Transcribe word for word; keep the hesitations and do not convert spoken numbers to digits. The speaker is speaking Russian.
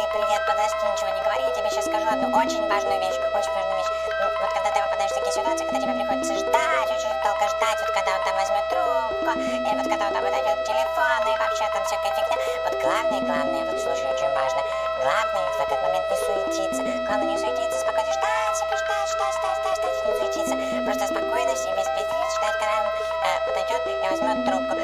привет, подожди, ничего не говори, я тебе сейчас скажу одну очень важную вещь, очень важную вещь. Ну, вот когда ты попадаешь в такие ситуации, когда тебе приходится ждать, очень долго ждать, вот когда он там возьмет трубку, и вот когда он там подойдет к телефону, и вообще там всякая фигня. Вот главное, главное, вот слушай, очень важно, главное в этот момент не суетиться, главное не суетиться, спокойно ждать себе, ждать, ждать, ждать, ждать, ждать, не суетиться, просто спокойно себе специалист ждать, когда он э, подойдет и возьмет трубку.